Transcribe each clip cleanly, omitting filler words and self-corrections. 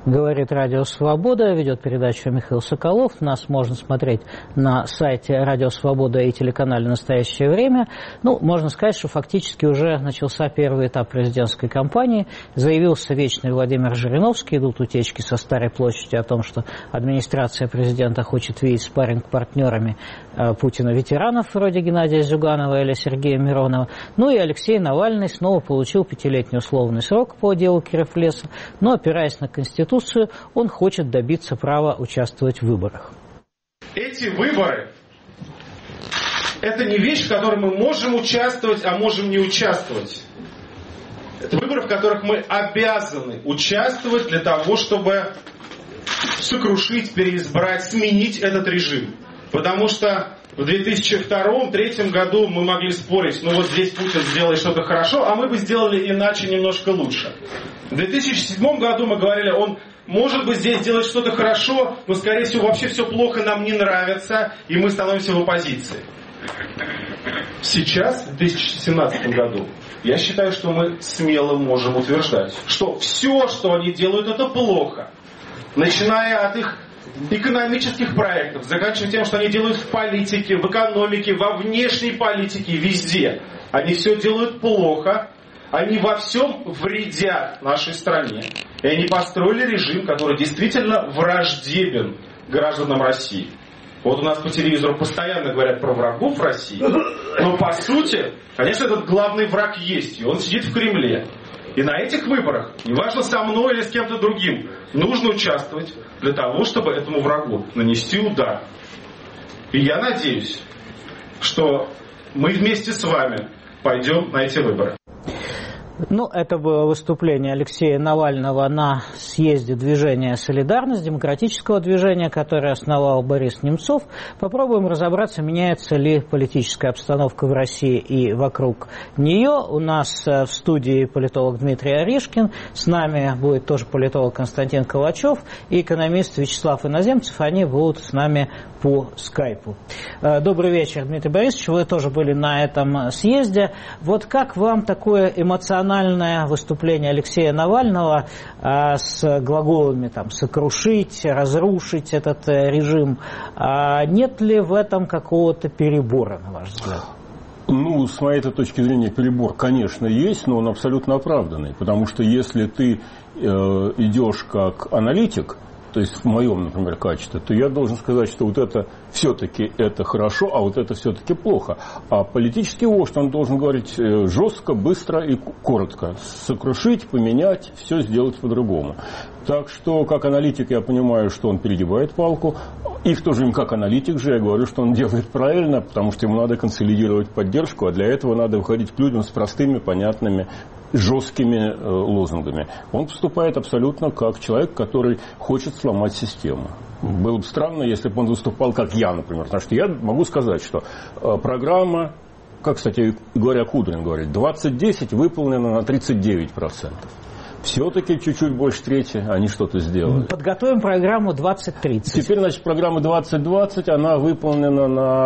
Говорит Радио Свобода, ведет передачу Михаил Соколов. Нас можно смотреть на сайте Радио Свобода и телеканале «Настоящее время». Можно сказать, что фактически уже начался первый этап президентской кампании. Заявился вечный Владимир Жириновский. Идут утечки со Старой площади о том, что администрация президента хочет видеть спарринг-партнерами Путина ветеранов вроде Геннадия Зюганова или Сергея Миронова. И Алексей Навальный снова получил 5-летний условный срок по делу Киров-Леса, но, опираясь на Конституцию, он хочет добиться права участвовать в выборах. Эти выборы – это не вещь, в которой мы можем участвовать, а можем не участвовать. Это выборы, в которых мы обязаны участвовать для того, чтобы сокрушить, переизбрать, сменить этот режим. Потому что в 2002-2003 году мы могли спорить, здесь Путин сделает что-то хорошо, а мы бы сделали иначе, немножко лучше. В 2007 году мы говорили, он может быть здесь делать что-то хорошо, но скорее всего вообще все плохо, нам не нравится, и мы становимся в оппозиции. Сейчас, в 2017 году, я считаю, что мы смело можем утверждать, что все, что они делают, это плохо. Начиная от их экономических проектов, заканчивая тем, что они делают в политике, в экономике, во внешней политике, везде. Они все делают плохо, они во всем вредят нашей стране. И они построили режим, который действительно враждебен гражданам России. Вот у нас по телевизору постоянно говорят про врагов России, но по сути, конечно, этот главный враг есть, и он сидит в Кремле. И на этих выборах, неважно со мной или с кем-то другим, нужно участвовать для того, чтобы этому врагу нанести удар. И я надеюсь, что мы вместе с вами пойдем на эти выборы. Это было выступление Алексея Навального на съезде движения «Солидарность», демократического движения, которое основал Борис Немцов. Попробуем разобраться, меняется ли политическая обстановка в России и вокруг нее. У нас в студии политолог Дмитрий Орешкин, с нами будет тоже политолог Константин Калачев и экономист Вячеслав Иноземцев. Они будут с нами по скайпу. Добрый вечер, Дмитрий Борисович. Вы тоже были на этом съезде. Вот как вам такое эмоциональное выступление Алексея Навального с глаголами «сокрушить», «разрушить» этот режим? Нет ли в этом какого-то перебора, на ваш взгляд? С моей точки зрения, перебор, конечно, есть, но он абсолютно оправданный. Потому что если ты идешь как аналитик, то есть в моем, например, качестве, то я должен сказать, что вот это все-таки это хорошо, а вот это все-таки плохо. А политический вождь, он должен говорить жестко, быстро и коротко. Сокрушить, поменять, все сделать по-другому. Так что, как аналитик, я понимаю, что он перегибает палку. И в то же время, как аналитик же, я говорю, что он делает правильно, потому что ему надо консолидировать поддержку, а для этого надо выходить к людям с простыми, понятными, жесткими лозунгами. Он поступает абсолютно как человек, который хочет сломать систему. Было бы странно, если бы он выступал как я, например. Потому что я могу сказать, что программа, как, кстати, говоря, Кудрин говорит, 2010 выполнена на 39%. Все-таки чуть-чуть больше трети они что-то сделали. Подготовим программу 2030. Теперь, программа 2020, она выполнена на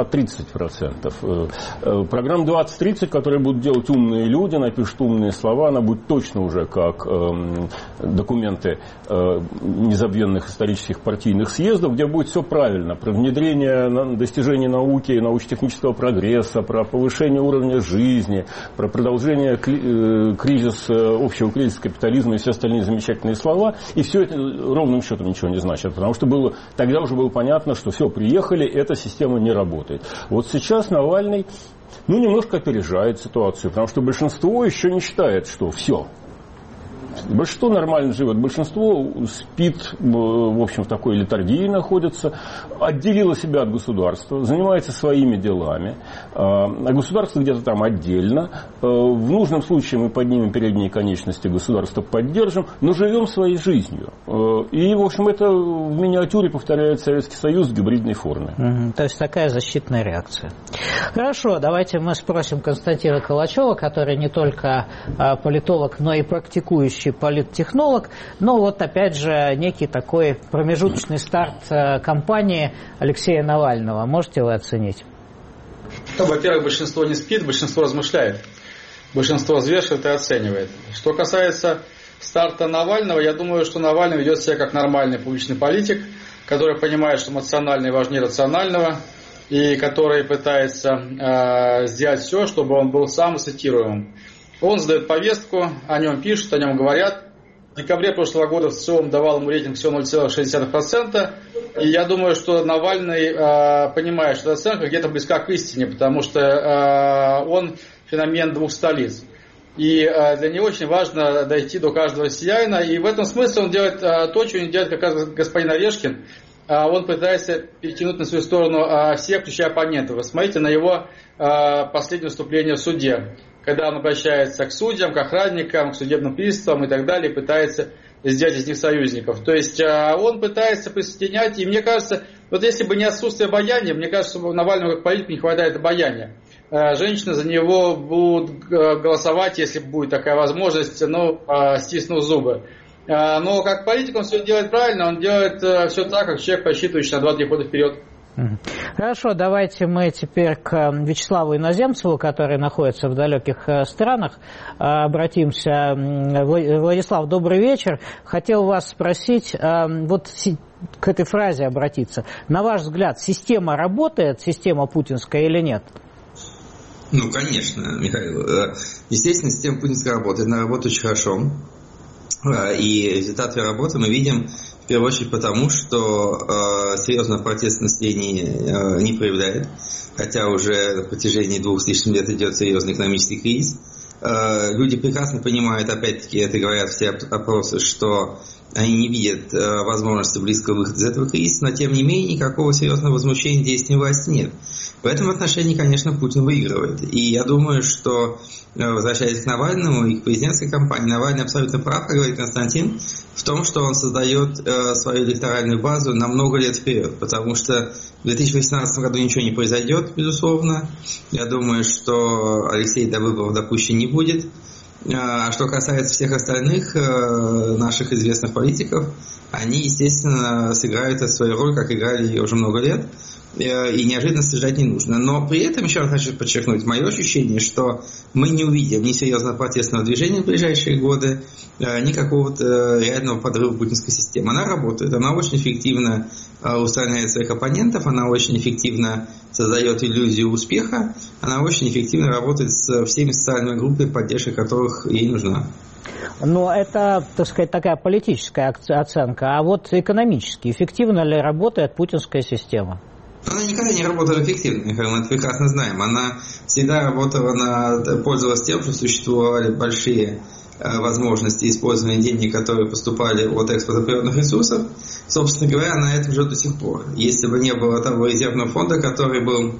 30%. Программа 2030, которую будут делать умные люди, напишут умные слова, она будет точно уже как документы незабвенных исторических партийных съездов, где будет все правильно. Про внедрение достижений науки, научно-технического прогресса, про повышение уровня жизни, про продолжение общего кризиса капитализма и все остальные замечательные слова, и все это ровным счетом ничего не значит, потому что тогда уже было понятно, что все, приехали, эта система не работает. Вот сейчас Навальный, немножко опережает ситуацию, потому что большинство еще не считает, что все. Большинство нормально живет, большинство спит, в общем, в такой летаргии находится, отделило себя от государства, занимается своими делами, а государство где-то там отдельно. В нужном случае мы поднимем передние конечности, государства поддержим, но живем своей жизнью. И, в общем, это в миниатюре повторяет Советский Союз в гибридной форме. То есть такая защитная реакция. Хорошо, давайте мы спросим Константина Калачева, который не только политолог, но и практикующий политтехнолог, но вот опять же некий такой промежуточный старт кампании Алексея Навального. Можете вы оценить? Во-первых, большинство не спит, большинство размышляет. Большинство взвешивает и оценивает. Что касается старта Навального, я думаю, что Навальный ведет себя как нормальный публичный политик, который понимает, что эмоциональное важнее рационального, и который пытается сделать все, чтобы он был самым цитируемым. Он задает повестку, о нем пишут, о нем говорят. В декабре прошлого года ВЦИОМ давал ему рейтинг всего 0,6%. И я думаю, что Навальный понимает, что эта оценка где-то близка к истине, потому что он феномен двух столиц. И для него очень важно дойти до каждого россиянина. И в этом смысле он делает то, что не делает как раз господин Орешкин. Он пытается перетянуть на свою сторону всех, включая оппонентов. Вы смотрите на его последнее выступление в суде, когда он обращается к судьям, к охранникам, к судебным приставам и так далее, и пытается сделать из них союзников. То есть он пытается присоединять, и мне кажется, вот если бы не отсутствие обаяния, мне кажется, что Навальному как политику не хватает обаяния. Женщины за него будут голосовать, если будет такая возможность, стиснув зубы. Но как политик он все делает правильно, он делает все так, как человек, посчитывающий на 2-3 года вперед. Хорошо, давайте мы теперь к Вячеславу Иноземцеву, который находится в далеких странах, обратимся. Владислав, добрый вечер. Хотел вас спросить, вот к этой фразе обратиться. На ваш взгляд, система работает, система путинская или нет? Ну, конечно, Михаил. Естественно, система путинская работает, она работает очень хорошо. И результаты работы мы видим в первую очередь потому, что серьезного протеста население не проявляет, хотя уже на протяжении 2 с лишним лет идет серьезный экономический кризис. Люди прекрасно понимают, опять-таки, это говорят все опросы, что они не видят возможности близкого выхода из этого кризиса, но тем не менее никакого серьезного возмущения действий власти нет. В этом отношении, конечно, Путин выигрывает. И я думаю, что, возвращаясь к Навальному и к президентской кампании, Навальный абсолютно прав, как говорит Константин, в том, что он создает свою электоральную базу на много лет вперед, потому что в 2018 году ничего не произойдет, безусловно. Я думаю, что Алексей до выборов допущен не будет. А что касается всех остальных наших известных политиков, они, естественно, сыграют свою роль, как играли ее уже много лет, и неожиданности ждать не нужно. Но при этом, еще раз хочу подчеркнуть, мое ощущение, что мы не увидим ни серьезного протестного движения в ближайшие годы, ни какого-то реального подрыва путинской системы. Она работает, она очень эффективно устраняет своих оппонентов, она очень эффективно создает иллюзию успеха, она очень эффективно работает с всеми социальными группами, поддержка которых ей нужна. Но это, так сказать, такая политическая оценка. А вот экономически эффективно ли работает путинская система? Она никогда не работала эффективно, Михаил, мы это прекрасно знаем. Она всегда работала, пользовалась тем, что существовали большие возможности использования денег, которые поступали от экспорта природных ресурсов. Собственно говоря, на этом же до сих пор. Если бы не было того резервного фонда, который был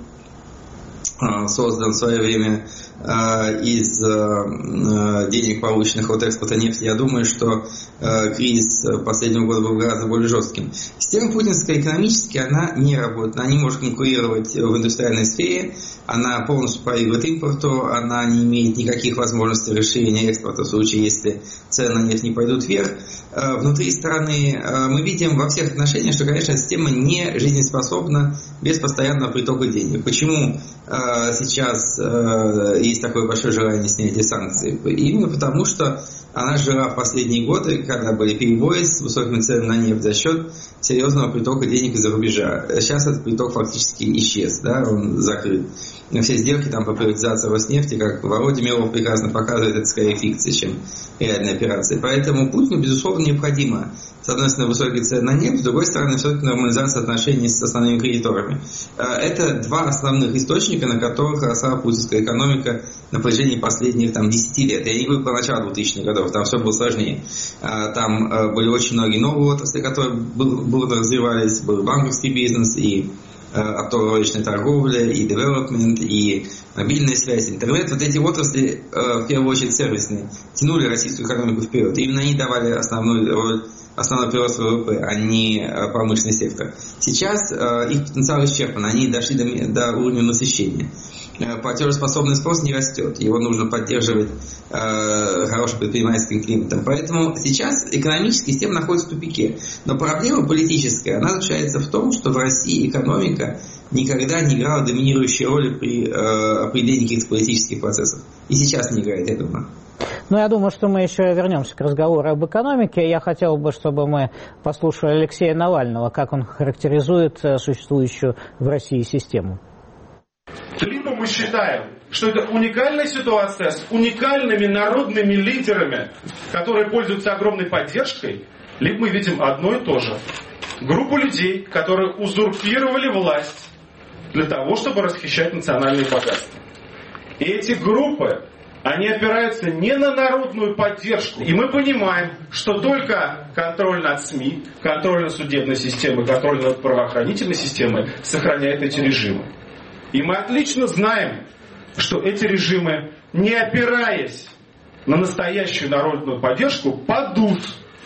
создан в свое время из денег, полученных от экспорта нефти, я думаю, что кризис последнего года был гораздо более жестким. Система путинская экономически, она не работает, она не может конкурировать в индустриальной сфере, она полностью проигрывает импорту, она не имеет никаких возможностей расширения экспорта в случае, если цены на нефть не пойдут вверх. Внутри страны мы видим во всех отношениях, что, конечно, система не жизнеспособна без постоянного притока денег. Почему сейчас есть такое большое желание снятия санкций? Именно потому, что она жила в последние годы, когда были перебои с высокими ценами на нефть за счет серьезного притока денег из-за рубежа. Сейчас этот приток фактически исчез, да, он закрыт. Все сделки там по приватизации Роснефти, как Володя Милов прекрасно показывает, это скорее фикция, чем реальная операция. Поэтому Путину, безусловно, необходимо, с одной стороны, высокие цены на нефть, с другой стороны, все-таки нормализация отношений с основными кредиторами. Это два основных источника, на которых росла путинская экономика на протяжении последних 10 лет. Я не говорю про начало 2000-х годов, там все было сложнее. Там были очень многие новые отрасли, которые бурно развивались, был банковский бизнес, и оптово-розничная торговля, и девелопмент, и мобильная связь, интернет. Вот эти отрасли, в первую очередь сервисные, тянули российскую экономику вперед. Именно они давали основной прирост ВВП, а не промышленный сектор. Сейчас их потенциал исчерпан, они дошли до уровня насыщения. Платежеспособный спрос не растет, его нужно поддерживать хорошим предпринимательским климатом. Поэтому сейчас экономическая система находится в тупике. Но проблема политическая, она заключается в том, что в России экономика никогда не играла доминирующей роли при определении каких-то политических процессов. И сейчас не играет, я думаю. Ну, я думаю, что мы еще вернемся к разговору об экономике. Я хотел бы, чтобы мы послушали Алексея Навального, как он характеризует существующую в России систему. Либо мы считаем, что это уникальная ситуация с уникальными народными лидерами, которые пользуются огромной поддержкой, либо мы видим одно и то же. Группу людей, которые узурпировали власть для того, чтобы расхищать национальные богатства. И эти группы, они опираются не на народную поддержку. И мы понимаем, что только контроль над СМИ, контроль над судебной системой, контроль над правоохранительной системой сохраняет эти режимы. И мы отлично знаем, что эти режимы, не опираясь на настоящую народную поддержку, падут.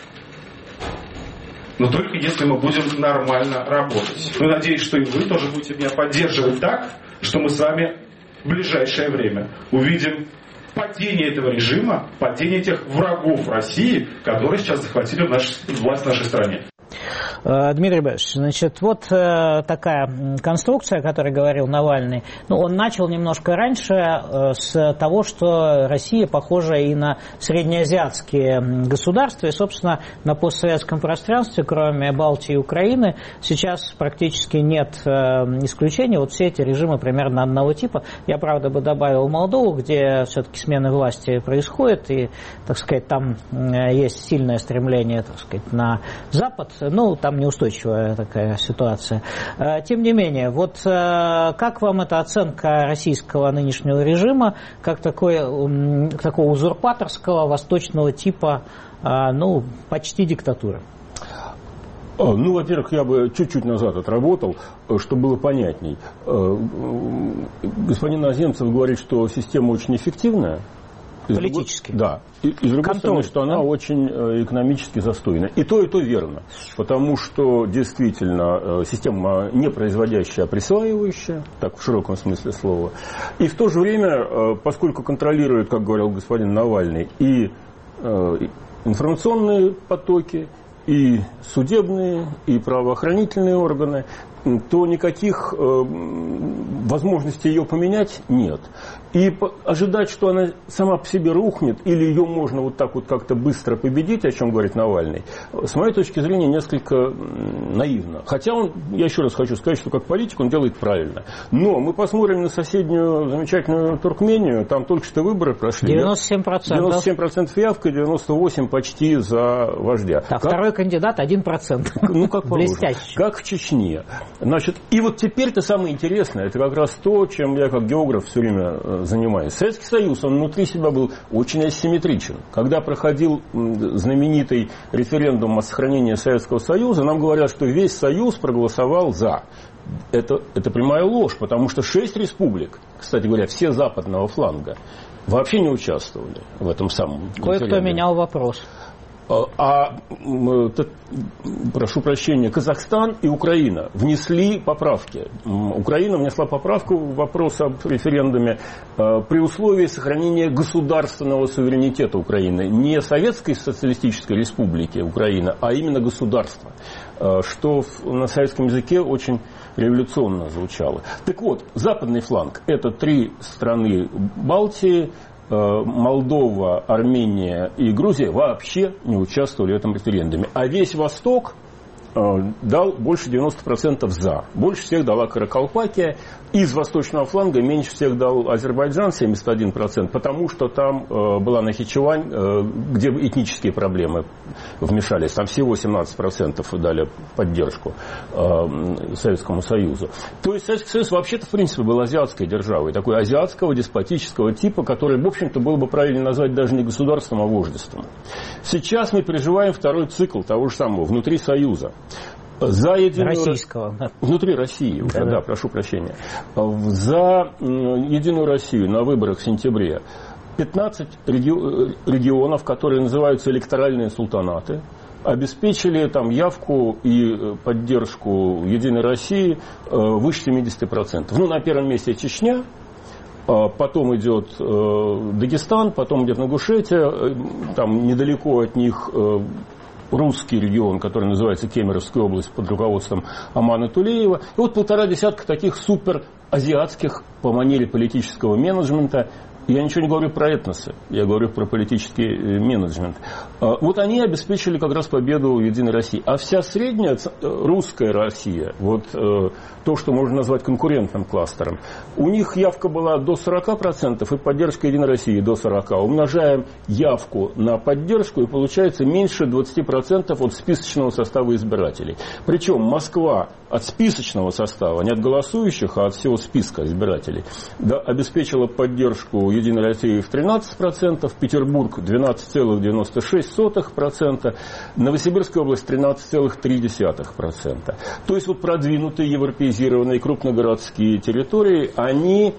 Но только если мы будем нормально работать. Ну, надеюсь, что и вы тоже будете меня поддерживать так, что мы с вами в ближайшее время увидим падение этого режима, падение тех врагов России, которые сейчас захватили власть в нашей стране. Дмитрий Борисович, значит, вот такая конструкция, о которой говорил Навальный, он начал немножко раньше с того, что Россия похожа и на среднеазиатские государства, и, собственно, на постсоветском пространстве, кроме Балтии и Украины, сейчас практически нет исключений. Вот все эти режимы примерно одного типа. Я, правда, бы добавил Молдову, где все-таки смена власти происходит, и, так сказать, там есть сильное стремление, так сказать, на Запад. Там неустойчивая такая ситуация. Тем не менее, вот как вам эта оценка российского нынешнего режима, как такого узурпаторского, восточного типа, почти диктатуры? Во-первых, я бы чуть-чуть назад отработал, чтобы было понятней. Господин Наземцев говорит, что система очень эффективная. Политически. Да. И с другой стороны, что она очень экономически застойна. И то верно. Потому что действительно система не производящая, а присваивающая, так в широком смысле слова. И в то же время, поскольку контролирует, как говорил господин Навальный, и информационные потоки, и судебные, и правоохранительные органы, то никаких возможностей ее поменять нет. И ожидать, что она сама по себе рухнет, или ее можно вот так вот как-то быстро победить, о чем говорит Навальный, с моей точки зрения, несколько наивно. Хотя я еще раз хочу сказать, что как политик он делает правильно. Но мы посмотрим на соседнюю замечательную Туркмению, там только что выборы прошли. 97%. 97% явка, 98% почти за вождя. А второй кандидат 1%. Как блестящий. Как в Чечне. Значит, и вот теперь-то самое интересное, это как раз то, чем я как географ все время занимаюсь. Советский Союз, он внутри себя был очень асимметричен. Когда проходил знаменитый референдум о сохранении Советского Союза, нам говорят, что весь Союз проголосовал за. Это прямая ложь, потому что 6 республик, кстати говоря, все западного фланга, вообще не участвовали в этом самом референдуме. Кое-кто менял вопрос. Прошу прощения, Казахстан и Украина внесли поправки. Украина внесла поправку в вопрос об референдуме при условии сохранения государственного суверенитета Украины. Не Советской социалистической республики Украина, а именно государства. Что на советском языке очень революционно звучало. Так вот, западный фланг – это 3 страны Балтии, Молдова, Армения и Грузия вообще не участвовали в этом референдуме. А весь Восток дал больше 90% за. Больше всех дала Каракалпакия. Из восточного фланга меньше всех дал Азербайджан, 71%, потому что там была Нахичевань, где этнические проблемы вмешались. Там всего 17% дали поддержку Советскому Союзу. То есть Советский Союз вообще-то, в принципе, был азиатской державой. Такой азиатского, деспотического типа, который, в общем-то, было бы правильно назвать даже не государством, а вождеством. Сейчас мы переживаем второй цикл того же самого, внутри Союза. Российского. Внутри России уже, да, прошу прощения. За Единую Россию на выборах в сентябре 15 регионов, которые называются электоральные султанаты, обеспечили там явку и поддержку Единой России выше 70%. На первом месте Чечня, потом идет Дагестан, потом идет Ингушетия, там недалеко от них русский регион, который называется Кемеровская область под руководством Амана Тулеева. И вот 1,5 десятка таких суперазиатских по манере политического менеджмента Я ничего не говорю про этносы, я говорю про политический менеджмент. Вот они обеспечили как раз победу Единой России. А вся средняя русская Россия, вот то, что можно назвать конкурентным кластером, у них явка была до 40% и поддержка Единой России до 40%. Умножаем явку на поддержку, и получается меньше 20% от списочного состава избирателей. Причем Москва от списочного состава, не от голосующих, а от всего списка избирателей, да, обеспечила поддержку Единой России в 13%, Петербург 12,96%, Новосибирская область 13,3%. То есть вот продвинутые европеизированные крупногородские территории, они,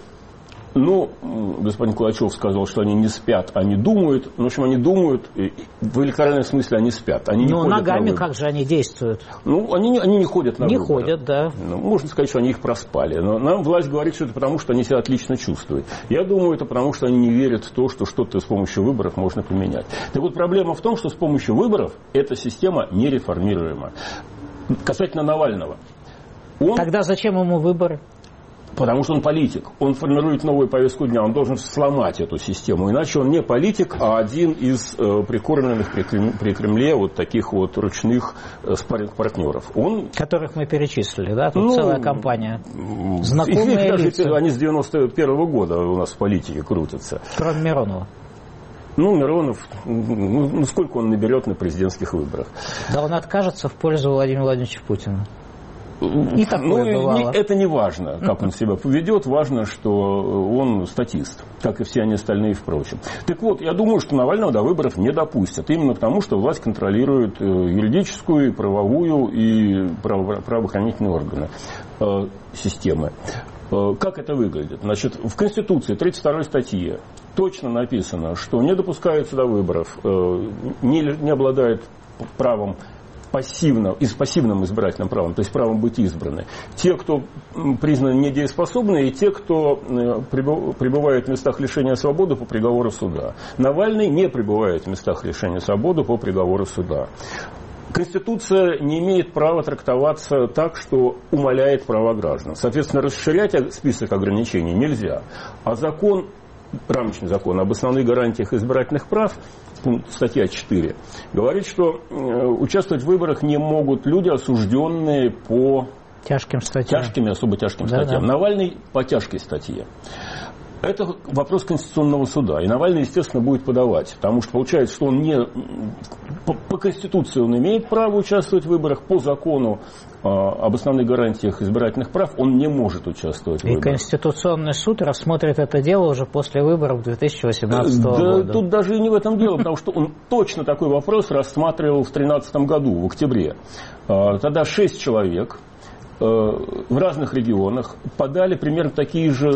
господин Кулачев сказал, что они не спят, они думают. В общем, они думают, в электоральном смысле они спят. Они не ходят ногами как же они действуют? Они не ходят на выборы. Не ходят, да. Можно сказать, что они их проспали. Но нам власть говорит, что это потому, что они себя отлично чувствуют. Я думаю, это потому, что они не верят в то, что что-то с помощью выборов можно поменять. Так вот, проблема в том, что с помощью выборов эта система нереформируема. Касательно Навального. Тогда зачем ему выборы? Потому что он политик. Он формирует новую повестку дня. Он должен сломать эту систему. Иначе он не политик, а один из прикормленных при Кремле вот таких вот ручных спарринг-партнеров. Которых мы перечислили, да? Тут целая компания. Знакомые лица. Они с 91-го года у нас в политике крутятся. Кроме Миронова. Миронов, сколько он наберет на президентских выборах? Да он откажется в пользу Владимира Владимировича Путина. И такое бывало. Это не важно, как он себя поведет, важно, что он статист, как и все они остальные, впрочем. Так вот, я думаю, что Навального до выборов не допустят, именно потому, что власть контролирует юридическую, правовую и правоохранительные органы системы. Как это выглядит? Значит, в Конституции 32 статье точно написано, что не допускаются до выборов, не обладает правом пассивным избирательным правом, то есть правом быть избраны, те, кто признаны недееспособны, и те, кто пребывает в местах лишения свободы по приговору суда. Навальный не пребывает в местах лишения свободы по приговору суда. Конституция не имеет права трактоваться так, что умаляет права граждан. Соответственно, расширять список ограничений нельзя. А рамочный закон об основных гарантиях избирательных прав, статья 4, говорит, что участвовать в выборах не могут люди, осужденные по тяжким статьям. Особо тяжким статьям. Навальный по тяжкой статье. Это вопрос Конституционного суда. И Навальный, естественно, будет подавать. Потому что получается, что он по Конституции он имеет право участвовать в выборах, по закону об основных гарантиях избирательных прав он не может участвовать в выборах. И Конституционный суд рассмотрит это дело уже после выборов 2018 года. Тут даже и не в этом дело, потому что он точно такой вопрос рассматривал в 2013 году, в октябре. Тогда 6 человек в разных регионах подали примерно такие же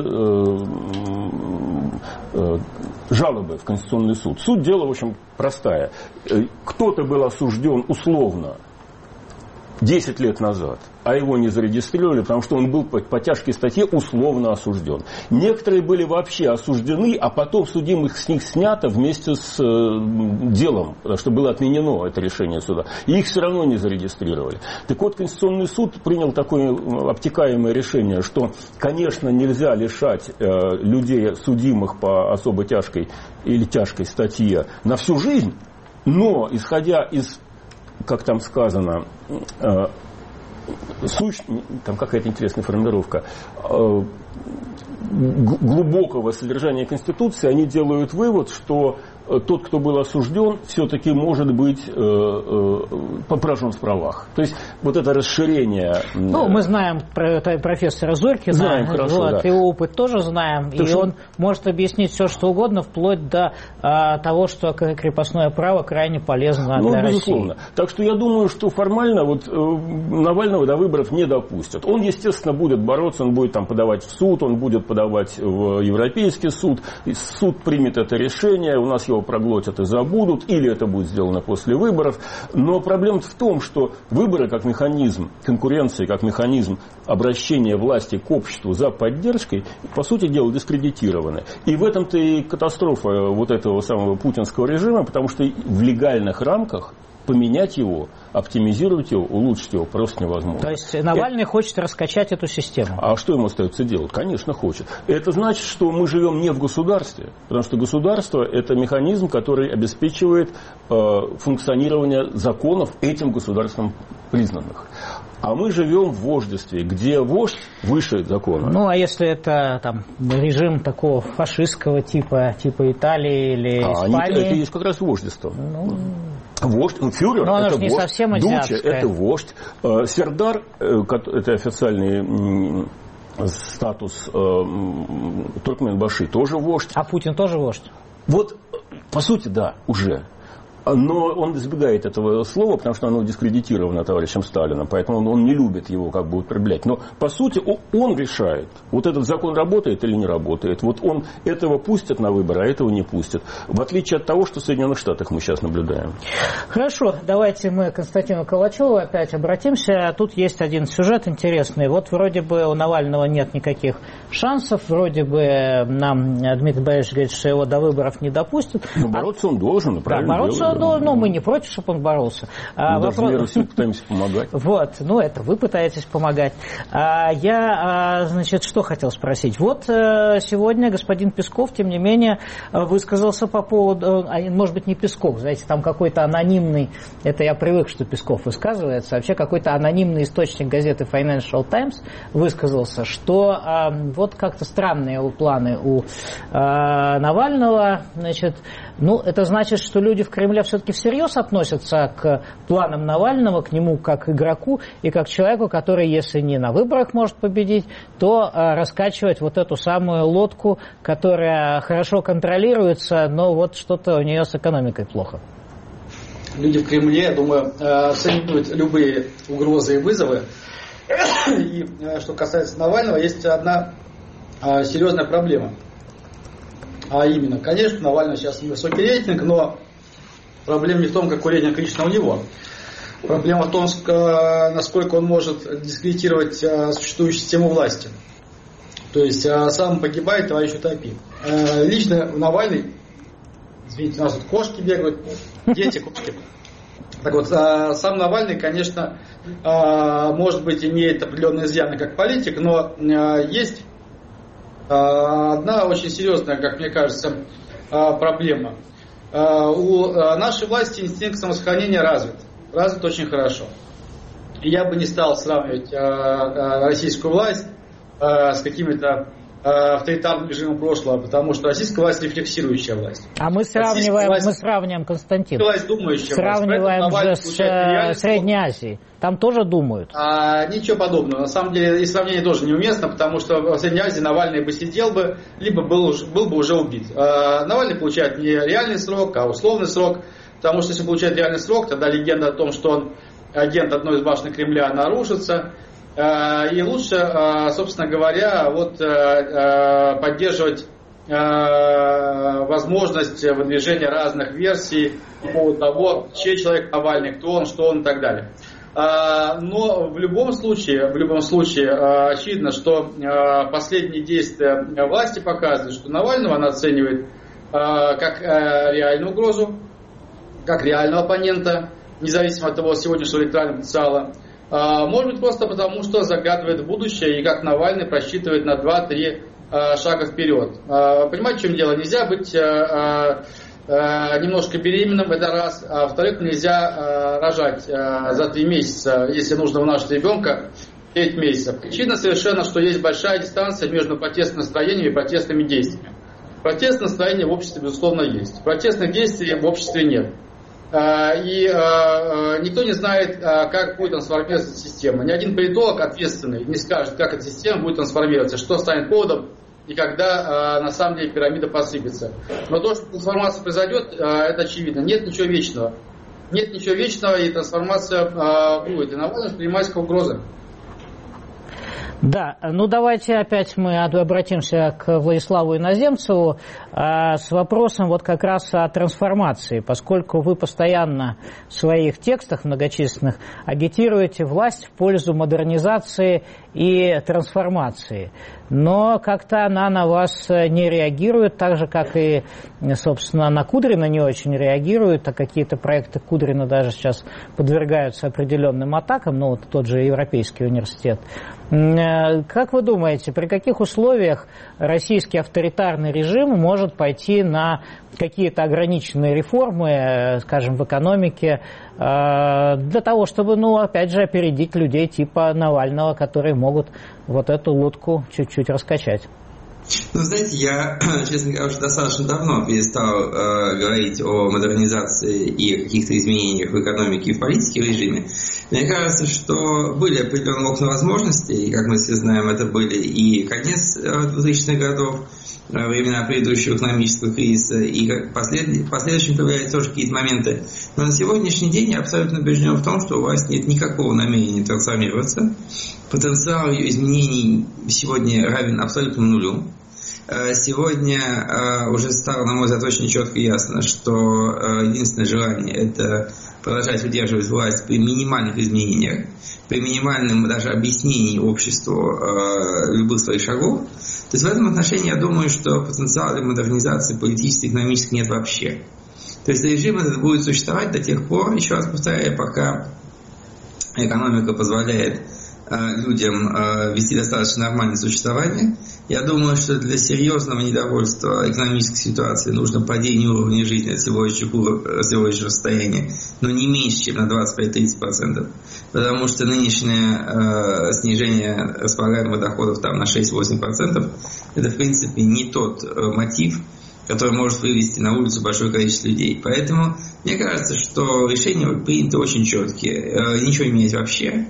жалобы в Конституционный суд. Суть дела, в общем, простая. Кто-то был осужден условно 10 лет назад, а его не зарегистрировали, потому что он был по тяжкой статье условно осужден. Некоторые были вообще осуждены, а потом судимых с них снято вместе с делом, потому что было отменено это решение суда. И их все равно не зарегистрировали. Так вот, Конституционный суд принял такое обтекаемое решение, что, конечно, нельзя лишать людей, судимых по особо тяжкой или тяжкой статье, на всю жизнь, но, исходя из, как там сказано, там какая-то интересная формулировка, глубокого содержания Конституции, они делают вывод, что тот, кто был осужден, все-таки может быть поражен в правах. То есть вот это расширение... мы знаем про профессора Зорькина, знаем хорошо, да. Его опыт тоже знаем, так и что... он может объяснить все, что угодно, вплоть до того, что крепостное право крайне полезно для безусловно. России. Так что я думаю, что формально Навального до выборов не допустят. Он, естественно, будет бороться, он будет там подавать в суд, он будет подавать в Европейский суд, суд примет это решение, у нас его проглотят и забудут, или это будет сделано после выборов. Но проблема в том, что выборы как механизм конкуренции, как механизм обращения власти к обществу за поддержкой, по сути дела, дискредитированы. И в этом-то и катастрофа вот этого самого путинского режима, потому что в легальных рамках поменять его оптимизировать его, улучшить его просто невозможно. То есть Навальный хочет раскачать эту систему? А что ему остается делать? Конечно, хочет. Это значит, что мы живем не в государстве, потому что государство – это механизм, который обеспечивает функционирование законов этим государством признанных. А мы живем в вождестве, где вождь выше закона. Ну, а если это там режим такого фашистского типа Италии или Испании? Это и есть как раз вождество. Вождь, фюрер – это вождь, Дуча – это вождь, Сердар – это официальный статус, Туркменбаши тоже вождь. А Путин тоже вождь? Вот, по сути, да, уже. Но он избегает этого слова, потому что оно дискредитировано товарищем Сталином, поэтому он не любит его как бы употреблять. Но, по сути, он решает, вот этот закон работает или не работает. Вот он этого пустит на выборы, а этого не пустит. В отличие от того, что в Соединенных Штатах мы сейчас наблюдаем. Хорошо, давайте мы к Константину Калачеву опять обратимся. Тут есть один сюжет интересный. Вот вроде бы у Навального нет никаких шансов, вроде бы нам Дмитрий Борисович говорит, что его до выборов не допустят. Но бороться он должен, правильно делает. Ну, мы не против, чтобы он боролся. Пытаемся помогать. Вот, это вы пытаетесь помогать. Я, что хотел спросить. Вот сегодня господин Песков, тем не менее, высказался по поводу, может быть, не Песков, знаете, там какой-то анонимный, это я привык, что Песков высказывается, вообще какой-то анонимный источник газеты Financial Times высказался, что вот как-то странные планы у Навального, это значит, что люди в Кремле все-таки всерьез относятся к планам Навального, к нему как к игроку и как к человеку, который, если не на выборах может победить, то раскачивать вот эту самую лодку, которая хорошо контролируется, но вот что-то у нее с экономикой плохо. Люди в Кремле, я думаю, оценивают любые угрозы и вызовы. И что касается Навального, есть одна серьезная проблема. А именно, конечно, Навальный сейчас невысокий рейтинг, но проблема не в том, какой рейтинг лично у него. Проблема в том, насколько он может дискредитировать существующую систему власти. То есть сам погибает, товарищ утопит. Лично Навальный, извините, у нас тут кошки бегают, дети кошки. Так вот, сам Навальный, конечно, может быть, имеет определенные изъяны как политик, но есть одна очень серьезная, как мне кажется, проблема. У нашей власти инстинкт самосохранения развит очень хорошо. И я бы не стал сравнивать российскую власть с какими-то авторитарным режимом прошлого, потому что российская власть рефлексирующая власть. А мы сравниваем, Константин. Власть думающая. Сравниваем же с Средней Азией. Там тоже думают. Ничего подобного. На самом деле и сравнение тоже неуместно, потому что в Средней Азии Навальный бы сидел бы, либо был бы уже убит. Навальный получает не реальный срок, а условный срок, потому что если получает реальный срок, тогда легенда о том, что он агент одной из башен Кремля, она рушится. И лучше, собственно говоря, поддерживать возможность выдвижения разных версий по поводу того, чей человек Навальный, кто он, что он и так далее. Но в любом случае, очевидно, что последние действия власти показывают, что Навального она оценивает как реальную угрозу, как реального оппонента, независимо от его сегодняшнего электорального потенциала. Может быть, просто потому, что загадывает будущее и как Навальный просчитывает на 2-3 шага вперед. Понимаете, в чем дело? Нельзя быть немножко беременным, это раз. А во-вторых, нельзя рожать за 3 месяца, если нужно вынашивать ребенка 9 месяцев. Очевидно совершенно, что есть большая дистанция между протестным настроением и протестными действиями. Протестное настроение в обществе, безусловно, есть. Протестных действий в обществе нет. И никто не знает, как будет трансформироваться система. Ни один политолог ответственный не скажет, как эта система будет трансформироваться, что станет поводом и когда на самом деле пирамида посыпется. Но то, что трансформация произойдет, это очевидно. Нет ничего вечного. Нет ничего вечного, и трансформация будет. И Навальный принимает как угрозы. Да, ну давайте опять мы обратимся к Владиславу Иноземцеву с вопросом вот как раз о трансформации, поскольку вы постоянно в своих текстах многочисленных агитируете власть в пользу модернизации и трансформации. Но как-то она на вас не реагирует, так же, как и, собственно, на Кудрина не очень реагирует, а какие-то проекты Кудрина даже сейчас подвергаются определенным атакам, ну, вот тот же Европейский университет. Как вы думаете, при каких условиях российский авторитарный режим может пойти на какие-то ограниченные реформы, скажем, в экономике, для того, чтобы, ну, опять же, опередить людей типа Навального, которые могут вот эту лодку чуть-чуть раскачать? Ну, знаете, я, честно говоря, уже достаточно давно перестал говорить о модернизации и о каких-то изменениях в экономике и в политике в режиме. Мне кажется, что были определенные окна возможностей, и, как мы все знаем, это были и конец 2000-х годов, времена предыдущего экономического кризиса, и в последующем появлялись тоже какие-то моменты. Но на сегодняшний день я абсолютно убежден в том, что у власти нет никакого намерения трансформироваться. Потенциал ее изменений сегодня равен абсолютному нулю. Сегодня уже стало, на мой взгляд, очень четко ясно, что единственное желание – это продолжать удерживать власть при минимальных изменениях, при минимальном даже объяснении обществу любых своих шагов. То есть в этом отношении я думаю, что потенциала для модернизации политической и экономической нет вообще. То есть режим этот будет существовать до тех пор, еще раз повторяю, пока экономика позволяет людям вести достаточно нормальное существование. Я думаю, что для серьезного недовольства экономической ситуации нужно падение уровня жизни от всего еще расстояния, но не меньше, чем на 25-30%. Потому что нынешнее снижение располагаемых доходов там на 6-8% это, в принципе, не тот мотив, который может вывести на улицу большое количество людей. Поэтому мне кажется, что решения приняты очень четкие. Ничего не менять вообще.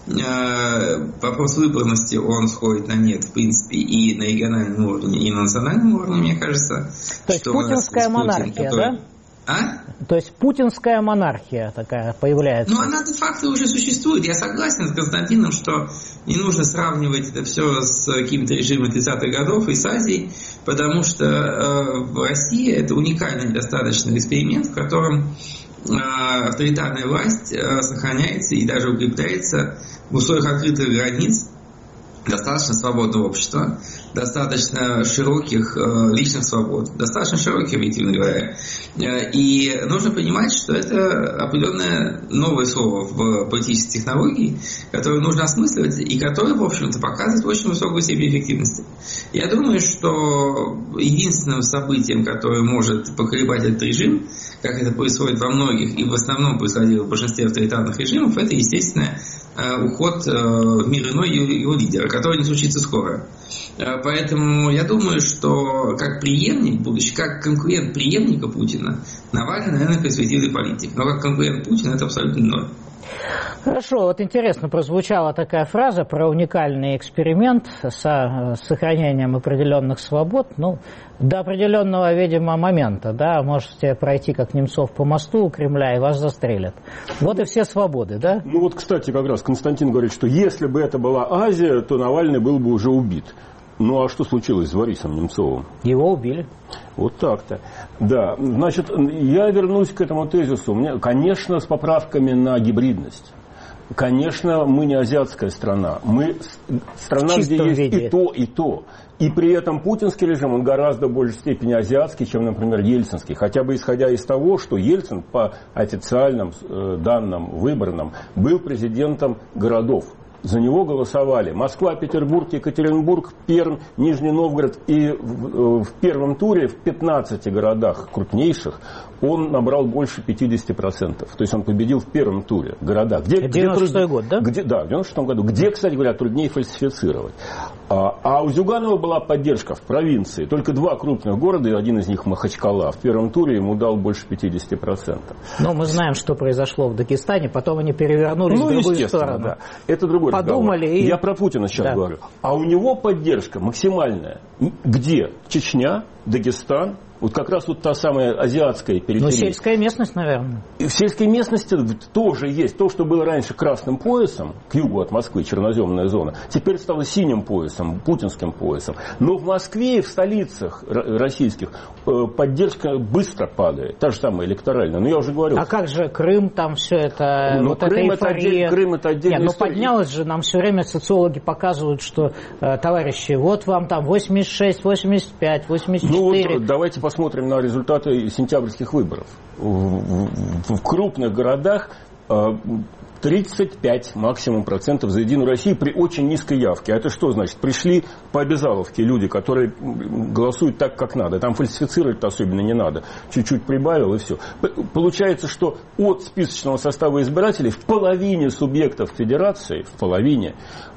Вопрос выборности, он сходит на нет, в принципе, и на региональном уровне, и на национальном уровне, мне кажется. То есть путинская монархия, который... да? А? То есть путинская монархия такая появляется. Ну, она де-факто уже существует. Я согласен с Константином, что не нужно сравнивать это все с какими-то режимами 30-х годов и с Азией, потому что в России это уникальный достаточно эксперимент, в котором авторитарная власть сохраняется и даже укрепляется в условиях открытых границ, достаточно свободного общества, достаточно широких личных свобод, достаточно широких, объективно говоря. И нужно понимать, что это определенное новое слово в политической технологии, которое нужно осмысливать и которое, в общем-то, показывает очень высокую степень эффективности. Я думаю, что единственным событием, которое может поколебать этот режим, как это происходит во многих и в основном происходило в большинстве авторитарных режимов, это, естественно, уход в мир иной его лидера, который не случится скоро. Поэтому я думаю, что как преемник, будущий, как конкурент преемника Путина, Навальный, наверное, перспективный политик. Но как конкурент Путина это абсолютно ноль. Хорошо, вот интересно прозвучала такая фраза про уникальный эксперимент с сохранением определенных свобод, ну, до определенного, видимо, момента, да, можете пройти как Немцов по мосту у Кремля и вас застрелят. Вот и все свободы, да? Ну вот, кстати, как раз Константин говорит, что если бы это была Азия, то Навальный был бы уже убит. Ну а что случилось с Борисом Немцовым? Его убили. Вот так-то. Да, значит, я вернусь к этому тезису. Конечно, с поправками на гибридность. Конечно, мы не азиатская страна. Мы страна, где есть виде. И то, и то. И при этом путинский режим, он гораздо в большей степени азиатский, чем, например, ельцинский. Хотя бы исходя из того, что Ельцин по официальным данным выборным был президентом городов. За него голосовали Москва, Петербург, Екатеринбург, Пермь, Нижний Новгород. И в первом туре в 15 городах крупнейших он набрал больше 50%. То есть он победил в первом туре города. 96-й год, да? Да, в 96-м году. Где, кстати говоря, труднее фальсифицировать. А у Зюганова была поддержка в провинции. Только 2 крупных города, и один из них Махачкала. В первом туре ему дал больше 50%. Но мы знаем, что произошло в Дагестане. Потом они перевернулись в другую сторону. Да. Это другой подумали разговор. Я про Путина сейчас говорю. А у него поддержка максимальная. Где? Чечня, Дагестан, Вот как раз вот та самая азиатская периферия. Ну, сельская местность, наверное. И в сельской местности тоже есть то, что было раньше красным поясом, к югу от Москвы, черноземная зона, теперь стало синим поясом, путинским поясом. Но в Москве и в столицах российских поддержка быстро падает. Та же самая электоральная. Но я уже говорил. А как же Крым, там все это, ну, вот Крым эта эйфория? Крым это отдельная Нет, история. Поднялось же, нам все время социологи показывают, что, товарищи, вот вам там 86, 85, 84. Ну вот давайте посмотрим на результаты сентябрьских выборов. В крупных городах 35 максимум процентов за Единую Россию при очень низкой явке. А это что значит? Пришли по обязаловке люди, которые голосуют так, как надо. Там фальсифицировать особенно не надо. Чуть-чуть прибавил и все. Получается, что от списочного состава избирателей в половине субъектов федерации, в половине,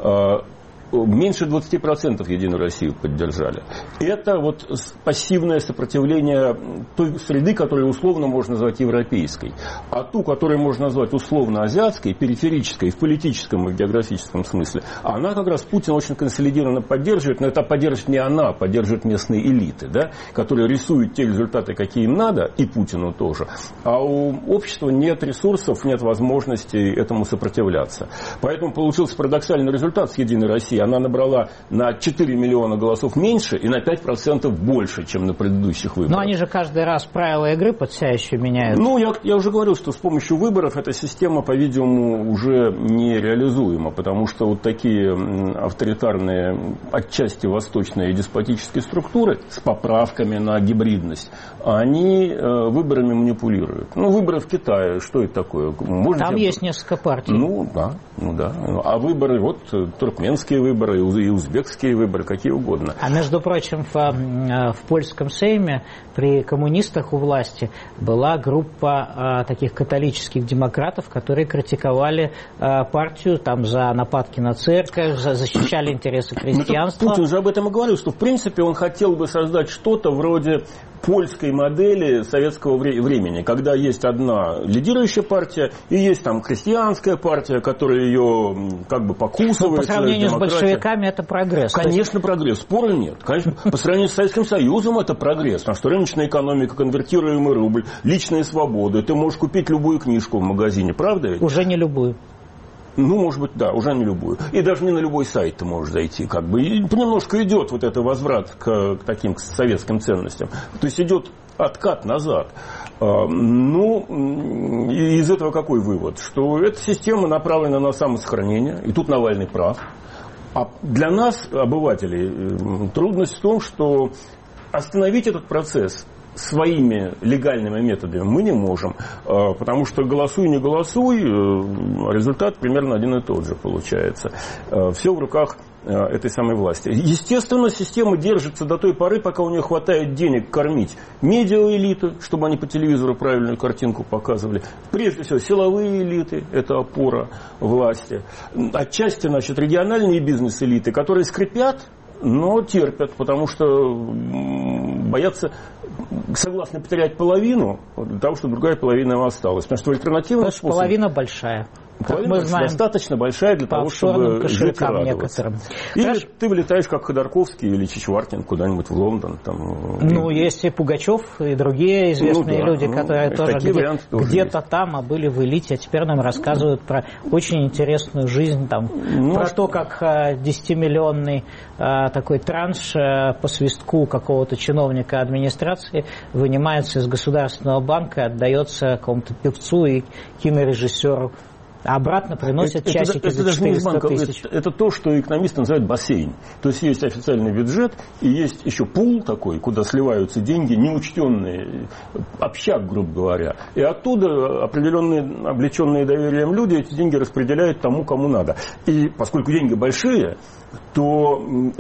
меньше 20% Единую Россию поддержали. Это вот пассивное сопротивление той среды, которую условно можно назвать европейской. А ту, которую можно назвать условно азиатской, периферической, в политическом и в географическом смысле, она как раз Путин очень консолидированно поддерживает, но это поддерживает не она, а поддерживают местные элиты, да, которые рисуют те результаты, какие им надо, и Путину тоже. А у общества нет ресурсов, нет возможности этому сопротивляться. Поэтому получился парадоксальный результат с Единой Россией. Она набрала на 4 миллиона голосов меньше и на 5% больше, чем на предыдущих выборах. Но они же каждый раз правила игры под себя еще меняют. Ну, я уже говорил, что с помощью выборов эта система, по-видимому, уже не реализуема, потому что вот такие авторитарные, отчасти восточные и деспотические структуры с поправками на гибридность, они выборами манипулируют. Ну, выборы в Китае, что это такое? Можете... Там есть несколько партий. Ну, да. А выборы, вот туркменские выборы, и узбекские выборы, какие угодно. А между прочим, в польском Сейме при коммунистах у власти была группа таких католических демократов, которые критиковали партию там, за нападки на церковь, защищали интересы христианства. Путин же об этом и говорил, что в принципе он хотел бы создать что-то вроде польской модели советского времени, когда есть одна лидирующая партия и есть там христианская партия, которая ее как бы покусывает. По сравнению с большевиками это прогресс. Конечно, прогресс. Спора нет. Конечно, по сравнению с Советским Союзом это прогресс. Потому что рыночная экономика, конвертируемый рубль, личные свободы. Ты можешь купить любую книжку в магазине, правда ведь? Уже не любую. Ну, может быть, да, уже не любую. И даже не на любой сайт ты можешь зайти. Как бы. И понемножку идет вот это возврат к таким советским ценностям. То есть идет откат назад. Ну, и из этого какой вывод? Что эта система направлена на самосохранение. И тут Навальный прав. А для нас, обывателей, трудность в том, что остановить этот процесс своими легальными методами мы не можем, потому что голосуй, не голосуй, результат примерно один и тот же получается. Все в руках этой самой власти. Естественно, система держится до той поры, пока у нее хватает денег кормить медиаэлиты, чтобы они по телевизору правильную картинку показывали. Прежде всего, силовые элиты, это опора власти. Отчасти, значит, региональные бизнес-элиты, которые скрипят, но терпят, потому что боятся, согласны потерять половину для того, чтобы другая половина им осталась. Потому что альтернативный способ... Половина большая. Половина достаточно большая для того, чтобы жить и радоваться. Или Хорошо. ты вылетаешь, как Ходорковский или Чичваркин, куда-нибудь в Лондон. Там, ну, есть и Пугачев, и другие известные люди, которые тоже где-то там, а были в элите, а теперь нам рассказывают про очень интересную жизнь, там, про то, как 10-миллионный такой транш по свистку какого-то чиновника администрации вынимается из Государственного банка, отдается какому-то певцу и кинорежиссеру. А обратно приносят часики за 400 тысяч. Это то, что экономисты называют бассейн. То есть есть официальный бюджет и есть еще пул такой, куда сливаются деньги, неучтенные, общак, грубо говоря. И оттуда определенные, облеченные доверием люди эти деньги распределяют тому, кому надо. И поскольку деньги большие, то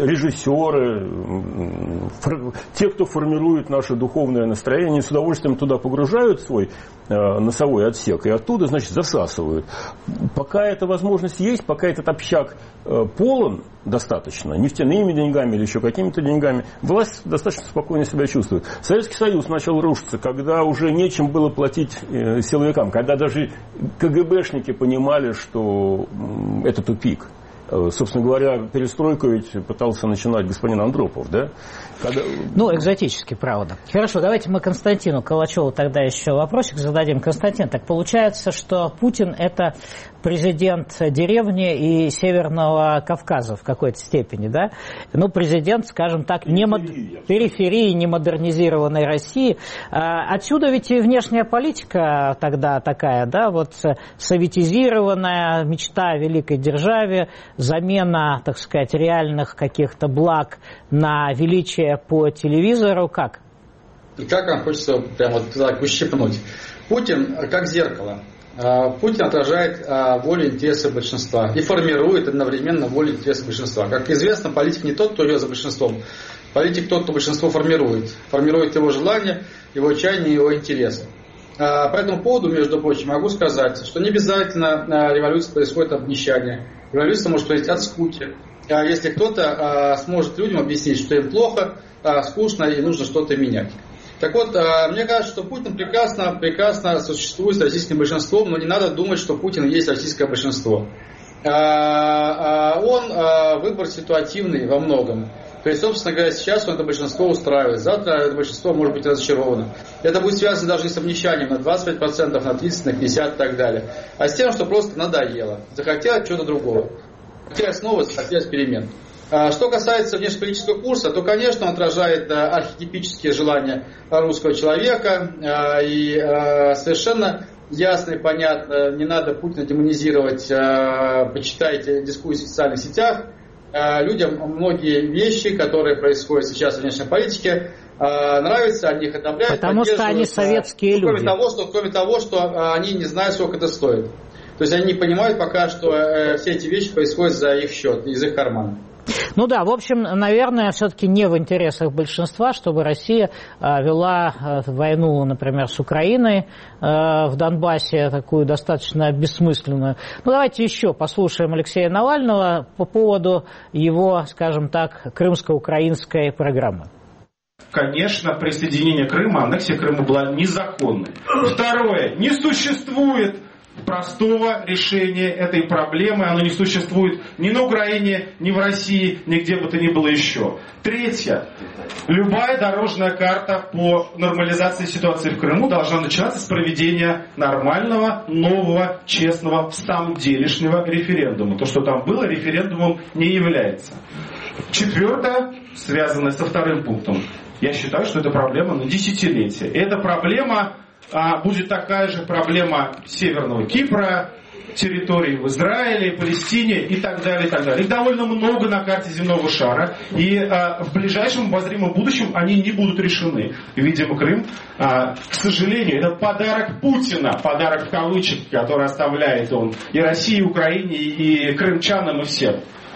режиссеры, те, кто формирует наше духовное настроение, с удовольствием туда погружают свой носовой отсек и оттуда, значит, засасывают. Пока эта возможность есть, пока этот общак полон достаточно, нефтяными деньгами или еще какими-то деньгами, власть достаточно спокойно себя чувствует. Советский Союз начал рушиться, когда уже нечем было платить силовикам, когда даже КГБшники понимали, что это тупик. Собственно говоря, перестройку ведь пытался начинать господин Андропов, да? Ну, экзотически, правда. Хорошо, давайте мы Константину Калачеву тогда еще вопросик зададим. Константин, так получается, что Путин – это президент деревни и Северного Кавказа в какой-то степени, да? Ну, президент, скажем так, периферии, немодернизированной России. Отсюда ведь и внешняя политика тогда такая, да, вот советизированная мечта о великой державе, замена, так сказать, реальных каких-то благ на величие по телевизору, как? И как вам хочется прямо вот так ущипнуть? Путин как зеркало. Путин отражает волю и интересы большинства и формирует одновременно волю и интересы большинства. Как известно, политик не тот, кто идет за большинством. Политик тот, кто большинство формирует. Формирует его желания, его чаяния, его интересы. По этому поводу, между прочим, могу сказать, что не обязательно революция происходит от обнищания. Революция может произойти от скуки. Если кто-то сможет людям объяснить, что им плохо, скучно и нужно что-то менять. Так вот, мне кажется, что Путин прекрасно существует с российским большинством, но не надо думать, что Путин есть российское большинство. Он выбор ситуативный во многом. То есть, собственно говоря, сейчас он это большинство устраивает, завтра это большинство может быть разочаровано. Это будет связано даже не с обнищанием на 25%, на 30%, на 50% и так далее, а с тем, что просто надоело. Захотелось чего-то другого. Хотелось нового, захотелось перемен. Что касается внешнеполитического курса, то, конечно, он отражает архетипические желания русского человека. И совершенно ясно и понятно, не надо Путина демонизировать, почитайте дискуссии в социальных сетях. Людям многие вещи, которые происходят сейчас в внешней политике, нравятся, они их одобряют. Потому что они советские люди. Кроме того, что они не знают, сколько это стоит. То есть они не понимают пока, что все эти вещи происходят за их счет, из их кармана. Ну да, в общем, наверное, все-таки не в интересах большинства, чтобы Россия вела войну, например, с Украиной в Донбассе, такую достаточно бессмысленную. Ну давайте еще послушаем Алексея Навального по поводу его, скажем так, крымско-украинской программы. Конечно, присоединение Крыма, аннексия Крыма была незаконной. Второе, не существует простого решения этой проблемы. Оно не существует ни на Украине, ни в России, нигде бы то ни было еще. Третье. Любая дорожная карта по нормализации ситуации в Крыму должна начинаться с проведения нормального, нового, честного, в самом делешнего референдума. То, что там было, референдумом не является. Четвертое, связанное со вторым пунктом. Я считаю, что это проблема на десятилетия. Эта проблема будет такая же проблема Северного Кипра, территорий в Израиле, Палестине и так далее, и так далее. Их довольно много на карте земного шара, и в ближайшем обозримом будущем они не будут решены. Видимо, Крым, к сожалению, это подарок Путина, подарок в кавычках, который оставляет он и России, и Украине, и крымчанам, и всем.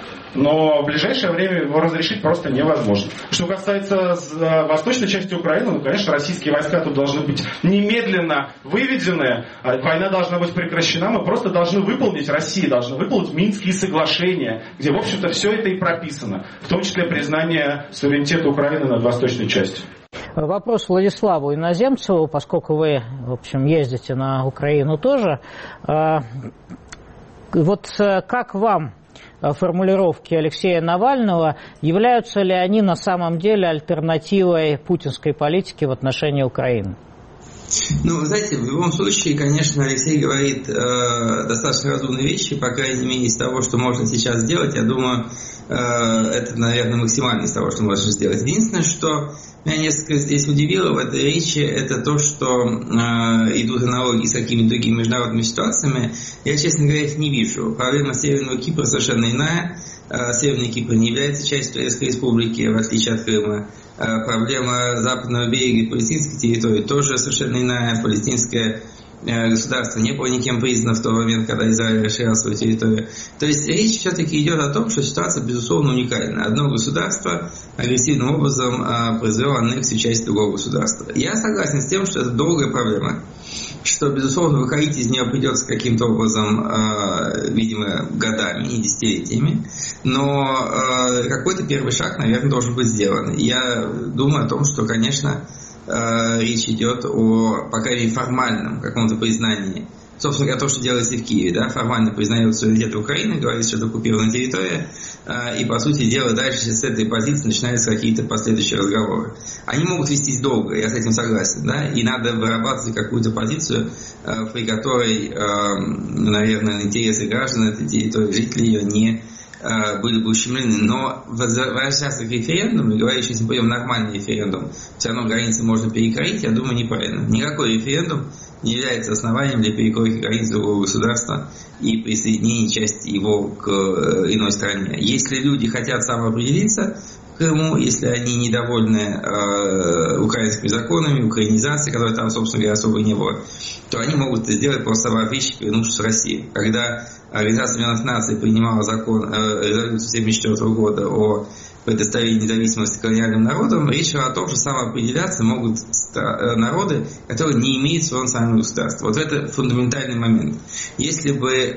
Но в ближайшее время его разрешить просто невозможно. Что касается восточной части Украины, ну, конечно, российские войска тут должны быть немедленно выведены, война должна быть прекращена, мы просто должны выполнить, Россия должна выполнить Минские соглашения, где, в общем-то, все это и прописано, в том числе признание суверенитета Украины над восточной частью. Вопрос Владиславу Иноземцеву, поскольку вы, в общем, ездите на Украину тоже. Вот как вам формулировки Алексея Навального, являются ли они на самом деле альтернативой путинской политике в отношении Украины? Ну, знаете, в любом случае, конечно, Алексей говорит достаточно разумные вещи, по крайней мере, из того, что можно сейчас сделать, я думаю, это, наверное, максимально из того, что можно сделать. Единственное, что меня несколько здесь удивило в этой речи, это то, что идут аналогии с какими-то другими международными ситуациями. Я, честно говоря, их не вижу. Проблема Северного Кипра совершенно иная. Северный Кипр не является частью Турецкой республики, в отличие от Крыма. Проблема западного берега и палестинской территории тоже совершенно иная. Палестинское государство не было никем признано в тот момент, когда Израиль расширял свою территорию. То есть речь все-таки идет о том, что ситуация, безусловно, уникальна. Одно государство агрессивным образом произвело аннексию части другого государства. Я согласен с тем, что это долгая проблема, что, безусловно, выходить из нее придется каким-то образом, видимо, годами, не десятилетиями, но какой-то первый шаг, наверное, должен быть сделан. Я думаю о том, что, конечно, речь идет о, по крайней мере, формальном каком-то признании собственно говоря, то, что делается и в Киеве, да, формально признает суверенитет Украины, говорит, что это оккупированная территория, и, по сути дела, дальше с этой позиции начинаются какие-то последующие разговоры. Они могут вестись долго, я с этим согласен, да, и надо вырабатывать какую-то позицию, при которой, наверное, интересы граждан этой территории, жителей ее не были бы ущемлены. Но возвращаться к референдуму и говорить, что если мы пойдем нормальный референдум, все равно границы можно перекроить, я думаю, неправильно. Никакой референдум не является основанием для перекройки границ другого государства и присоединения части его к иной стране. Если люди хотят самоопределиться в Крыму, если они недовольны украинскими законами, украинизацией, которой там, собственно говоря, особо не было, то они могут это сделать, просто собравшись, вернувшись в Россию. Когда Организация Объединенных Наций принимала резолюцию 1974 года о предоставлении независимости колониальным народам, речь шла о том, что самоопределяться могут народы, которые не имеют своего национального государства. Вот это фундаментальный момент. Если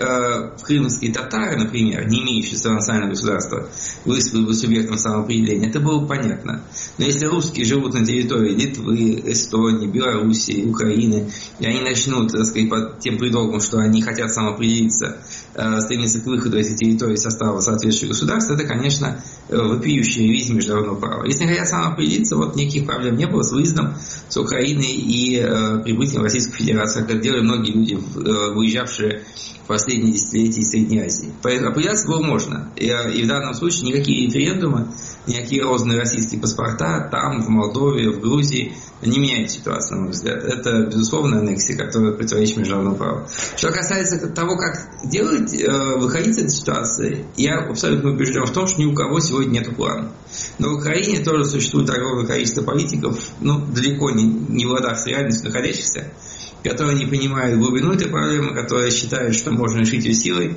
бы крымские татары, например, не имеющие своего национального государства, выступили бы субъектом самоопределения, это было бы понятно. Но если русские живут на территории Литвы, Эстонии, Белоруссии, Украины, и они начнут, так сказать, под тем предлогом, что они хотят самоопределиться, стремиться к выходу этой территории из состава соответствующего государства, это, конечно, вопиющая ревизия международного права. Если они хотят самоопределиться, вот никаких проблем не было с выездом с Украины и прибытием в Российскую Федерацию, как это делали многие люди, выезжавшие в последние десятилетия из Средней Азии. Определяться было можно. И в данном случае никакие референдумы, никакие розные российские паспорта там, в Молдове, в Грузии не меняют ситуацию, на мой взгляд. Это, безусловно, аннексия, которая противоречит международному праву. Что касается того, как делать, выходить из этой ситуации, я абсолютно убежден в том, что ни у кого сегодня нет плана. Но в Украине тоже существует огромное количество политиков, далеко не в ладах с реальностью находящихся, которые не понимают глубину этой проблемы, которые считают, что можно решить ее силой.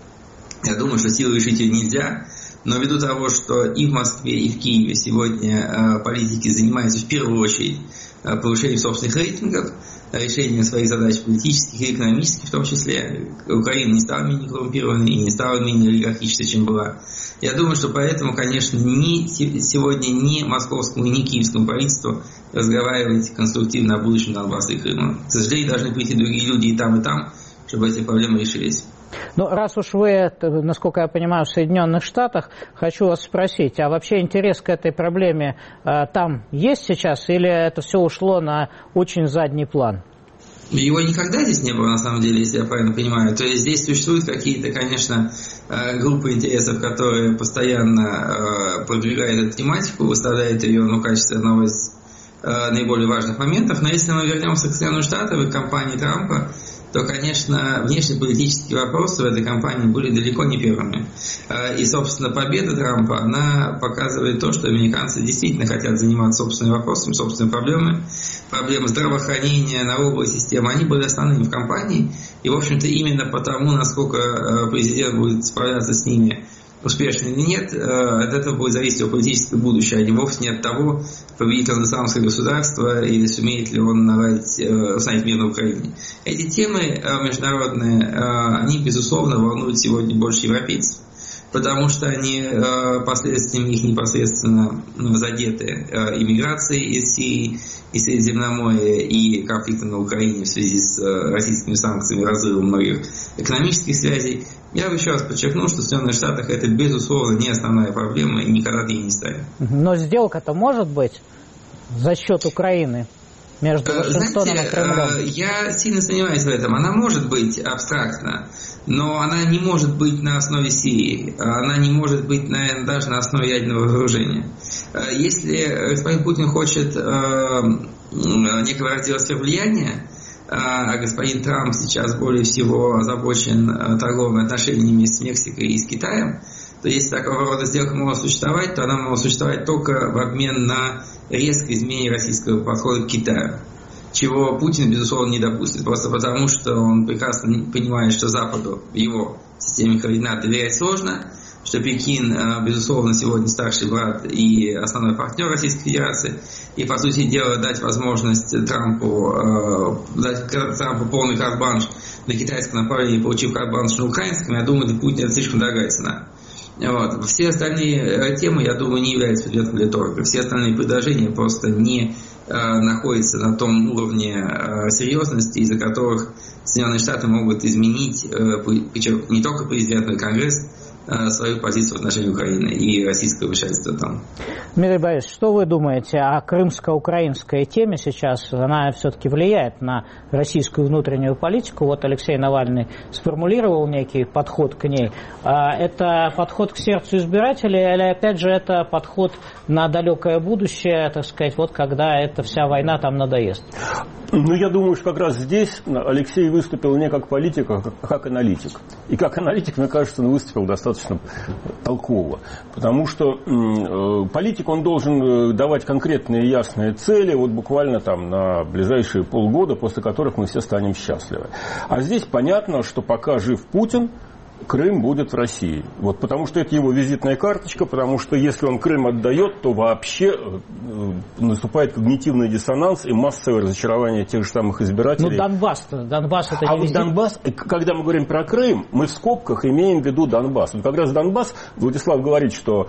Я думаю, что силой решить ее нельзя. Но ввиду того, что и в Москве, и в Киеве сегодня политики занимаются в первую очередь повышением собственных рейтингов, решением своих задач политических и экономических в том числе, Украина не стала менее коррумпированной и не стала менее олигархичной, чем была. Я думаю, что поэтому, конечно, сегодня ни московскому, ни киевскому правительству разговаривать конструктивно о будущем Донбасса и Крыма. К сожалению, должны прийти другие люди и там, чтобы эти проблемы решились. Ну, раз уж вы, насколько я понимаю, в Соединенных Штатах, хочу вас спросить, а вообще интерес к этой проблеме там есть сейчас, или это все ушло на очень задний план? Его никогда здесь не было, на самом деле, если я правильно понимаю. То есть здесь существуют какие-то, конечно, группы интересов, которые постоянно продвигают эту тематику, выставляют ее в качестве одного из наиболее важных моментов. Но если мы вернемся к Соединенным Штатам и к кампании Трампа, то, конечно, внешнеполитические вопросы в этой кампании были далеко не первыми. И, собственно, победа Трампа, она показывает то, что американцы действительно хотят заниматься собственными вопросами, собственными проблемами. Проблемы здравоохранения, налоговой системы, они были основными в кампании. И, в общем-то, именно потому, насколько президент будет справляться с ними, успешно или нет, от этого будет зависеть его политическое будущее, а не вовсе не от того, победит он исламское государство или сумеет ли он установить мир на Украине. Эти темы международные, они, безусловно, волнуют сегодня больше европейцев, потому что они последствиями их непосредственно задеты иммиграцией из Сирии и Средиземноморья и конфликтом на Украине в связи с российскими санкциями, разрывом многих экономических связей. Я бы еще раз подчеркнул, что в Соединенных Штатах это, безусловно, не основная проблема и никогда ей не станет. Но сделка-то может быть за счет Украины между Вашингтоном и Кремлем? Я сильно сомневаюсь в этом. Она может быть абстрактна, но она не может быть на основе Сирии. Она не может быть, наверное, даже на основе ядерного вооружения. Если господин Путин хочет некого раздела влияния, а господин Трамп сейчас более всего озабочен торговыми отношениями с Мексикой и с Китаем, то если такого рода сделка может существовать, то она может существовать только в обмен на резкое изменение российского подхода к Китаю, чего Путин, безусловно, не допустит, просто потому, что он прекрасно понимает, что Западу в его системе координат доверять сложно, что Пекин, безусловно, сегодня старший брат и основной партнер Российской Федерации, и, по сути дела, дать возможность Трампу полный карт-бланш на китайском направлении, получив карт-бланш на украинском, я думаю, для Путина это слишком дорогая цена. Вот. Все остальные темы, я думаю, не являются предметом для торга. Все остальные предложения просто не находятся на том уровне серьезности, из-за которых Соединенные Штаты могут изменить, причем не только президент, но и Конгресс, свою позицию в отношении Украины и российского вмешательства там. Дмитрий Борисович, что вы думаете о крымско-украинской теме сейчас? Она все-таки влияет на российскую внутреннюю политику. Вот Алексей Навальный сформулировал некий подход к ней. Это подход к сердцу избирателей или, опять же, это подход на далекое будущее, так сказать, вот когда эта вся война там надоест? Ну, я думаю, что как раз здесь Алексей выступил не как политик, а как аналитик. И как аналитик, мне кажется, он выступил достаточно толково. Потому что политик, он должен давать конкретные ясные цели, вот буквально там на ближайшие полгода, после которых мы все станем счастливы. А здесь понятно, что пока жив Путин, Крым будет в России. Вот потому что это его визитная карточка, потому что если он Крым отдает, то вообще наступает когнитивный диссонанс и массовое разочарование тех же самых избирателей. Ну, Донбасс это не вот Донбасс, когда мы говорим про Крым, мы в скобках имеем в виду Донбасс. Вот как раз Донбасс, Владислав говорит, что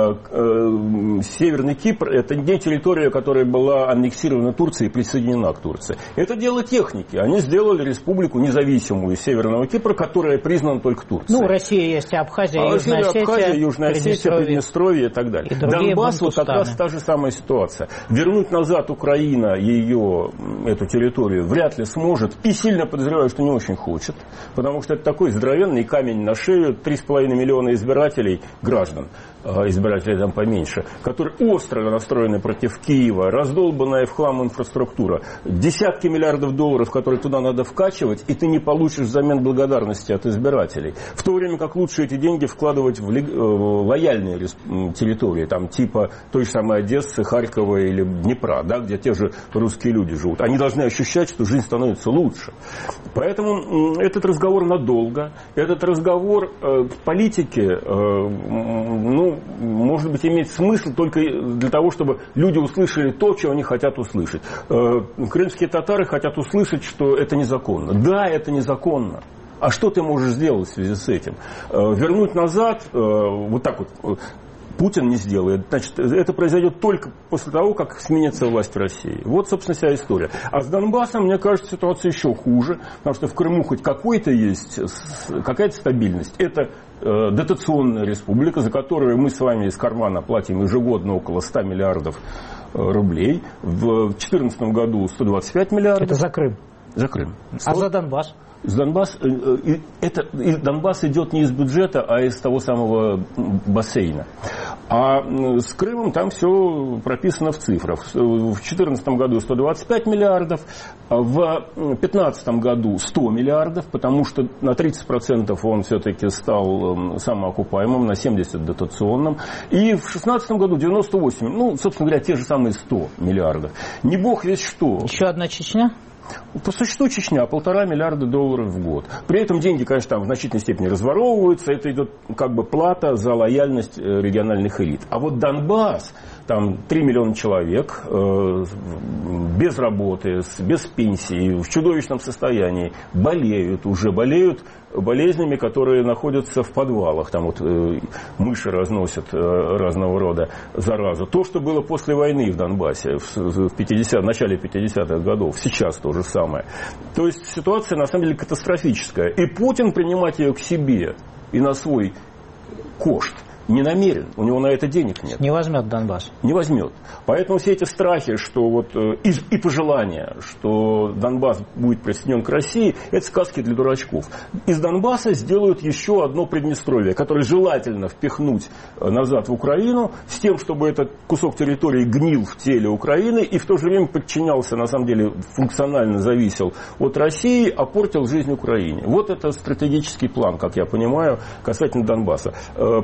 Северный Кипр – это не территория, которая была аннексирована Турцией и присоединена к Турции. Это дело техники. Они сделали республику независимую из Северного Кипра, которая признана только Турцией. Ну, Россия есть, Абхазия, Южная Осетия, Приднестровье и так далее. Донбасс вот как раз та же самая ситуация. Вернуть назад Украина эту территорию вряд ли сможет. И сильно подозреваю, что не очень хочет. Потому что это такой здоровенный камень на шею. 3,5 миллиона избирателей, граждан, избирателей там поменьше, которые остро настроены против Киева, раздолбанная в хлам инфраструктура, десятки миллиардов долларов, которые туда надо вкачивать, и ты не получишь взамен благодарности от избирателей. В то время как лучше эти деньги вкладывать в лояльные территории, там, типа той же самой Одессы, Харькова или Днепра, да, где те же русские люди живут. Они должны ощущать, что жизнь становится лучше. Поэтому этот разговор надолго. Этот разговор политики, может быть, имеет смысл только для того, чтобы люди услышали то, чего они хотят услышать. Крымские татары хотят услышать, что это незаконно. Да, это незаконно. А что ты можешь сделать в связи с этим? Вернуть назад, вот так вот, Путин не сделает. Значит, это произойдет только после того, как сменится власть в России. Вот, собственно, вся история. А с Донбассом, мне кажется, ситуация еще хуже, потому что в Крыму хоть какая-то стабильность. Это дотационная республика, за которую мы с вами из кармана платим ежегодно около 100 миллиардов рублей. В 2014 году 125 миллиардов. Это за Крым? За Крым. А за Донбасс? Донбасс идет не из бюджета, а из того самого бассейна. А с Крымом там все прописано в цифрах. В 2014 году 125 миллиардов, в 2015 году 100 миллиардов, потому что на 30% он все-таки стал самоокупаемым, на 70% дотационным. И в 2016 году 98, собственно говоря, те же самые 100 миллиардов. Не бог весь что. Еще одна Чечня? По существу Чечня 1,5 миллиарда долларов в год. При этом деньги, конечно, там в значительной степени разворовываются. Это идет как бы плата за лояльность региональных элит. А вот Донбасс, там 3 миллиона человек без работы, без пенсии, в чудовищном состоянии, болеют болезнями, которые находятся в подвалах. Там вот мыши разносят разного рода заразу. То, что было после войны в Донбассе в начале 50-х годов, сейчас то же самое. То есть ситуация на самом деле катастрофическая. И Путин принимать ее к себе и на свой кошт не намерен. У него на это денег нет. Не возьмет Донбасс. Не возьмет. Поэтому все эти страхи, что и пожелания, что Донбасс будет присоединен к России, это сказки для дурачков. Из Донбасса сделают еще одно Приднестровье, которое желательно впихнуть назад в Украину, с тем, чтобы этот кусок территории гнил в теле Украины и в то же время подчинялся, на самом деле, функционально зависел от России, а портил жизнь Украине. Вот это стратегический план, как я понимаю, касательно Донбасса. При этом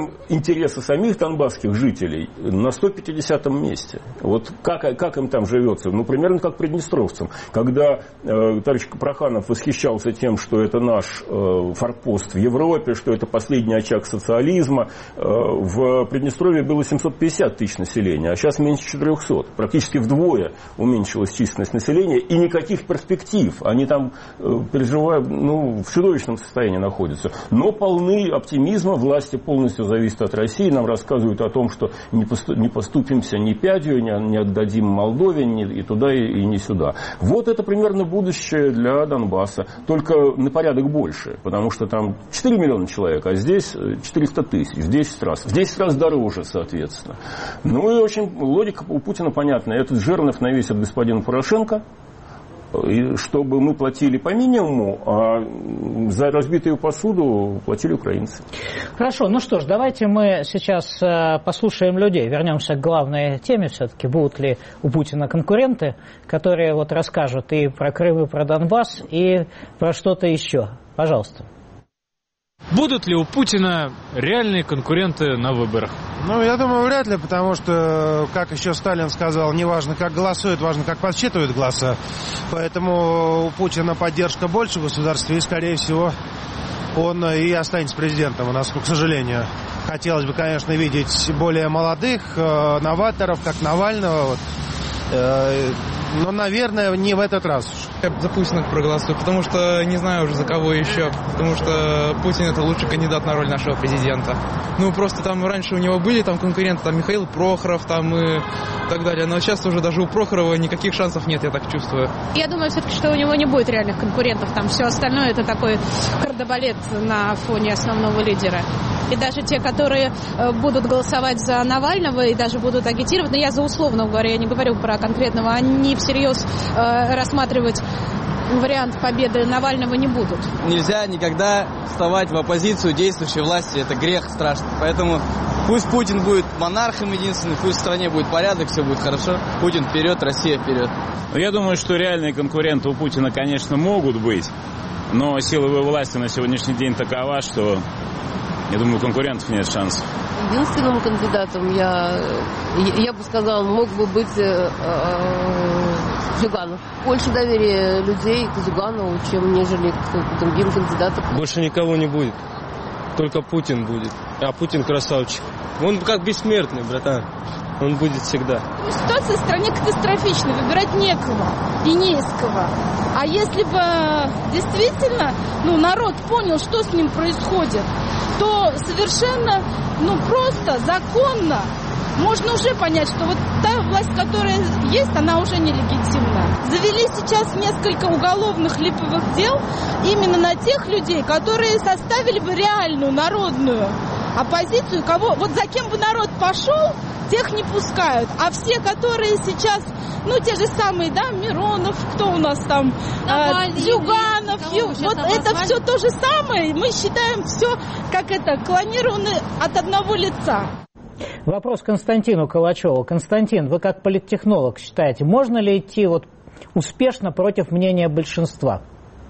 причем интересы самих донбасских жителей на 150-м месте. Вот как им там живется? Ну, примерно как приднестровцам. Когда товарищ Проханов восхищался тем, что это наш форпост в Европе, что это последний очаг социализма, в Приднестровье было 750 тысяч населения, а сейчас меньше 400. Практически вдвое уменьшилась численность населения, и никаких перспектив. Они там переживают, в чудовищном состоянии находятся. Но полны оптимизма, власти полностью зависят от России, нам рассказывают о том, что не поступимся ни пядью, не отдадим Молдове, ни туда и ни сюда. Вот это примерно будущее для Донбасса, только на порядок больше, потому что там 4 миллиона человек, а здесь 400 тысяч, в 10 раз. В 10 раз дороже, соответственно. Ну и очень логика у Путина понятна. Этот жернов навесит господин Порошенко, и чтобы мы платили по минимуму, а за разбитую посуду платили украинцы. Хорошо, ну что ж, давайте мы сейчас послушаем людей. Вернемся к главной теме все-таки. Будут ли у Путина конкуренты, которые вот расскажут и про Крым, и про Донбасс, и про что-то еще. Пожалуйста. Будут ли у Путина реальные конкуренты на выборах? Я думаю, вряд ли, потому что, как еще Сталин сказал, не важно, как голосуют, важно, как подсчитывают голоса. Поэтому у Путина поддержка больше в государстве, и, скорее всего, он и останется президентом у нас, к сожалению. Хотелось бы, конечно, видеть более молодых новаторов, как Навального, но, наверное, не в этот раз уж. Я за Путина проголосую, потому что не знаю уже за кого еще, потому что Путин это лучший кандидат на роль нашего президента. Просто там раньше у него были там конкуренты, там Михаил Прохоров там и так далее, но сейчас уже даже у Прохорова никаких шансов нет, я так чувствую. Я думаю все-таки, что у него не будет реальных конкурентов, там все остальное это такой кардебалет на фоне основного лидера. И даже те, которые будут голосовать за Навального и даже будут агитировать, но я за условно говорю, я не говорю про конкретного, они всерьез рассматривать вариант победы Навального не будут. Нельзя никогда вставать в оппозицию действующей власти, это грех страшный. Поэтому пусть Путин будет монархом единственным, пусть в стране будет порядок, все будет хорошо. Путин вперед, Россия вперед. Я думаю, что реальные конкуренты у Путина, конечно, могут быть, но сила его власти на сегодняшний день такова, что, я думаю, у конкурентов нет шансов. Единственным кандидатом, я бы сказала, мог бы быть Зюганов. Больше доверия людей к Зюганову, чем нежели к другим кандидатам. Больше никого не будет. Только Путин будет. А Путин красавчик. Он как бессмертный, братан. Он будет всегда. Ситуация в стране катастрофична. Выбирать некого и не из кого. А если бы действительно народ понял, что с ним происходит, то совершенно, просто, законно можно уже понять, что вот та власть, которая есть, она уже нелегитимна. Завели сейчас несколько уголовных липовых дел именно на тех людей, которые составили бы реальную народную оппозицию, вот за кем бы народ пошел, тех не пускают. А все, которые сейчас, те же самые, Миронов, кто у нас там, Зюганов, вот это все то же самое. Мы считаем все, клонировано от одного лица. Вопрос Константину Калачеву. Константин, вы как политтехнолог считаете, можно ли идти успешно против мнения большинства?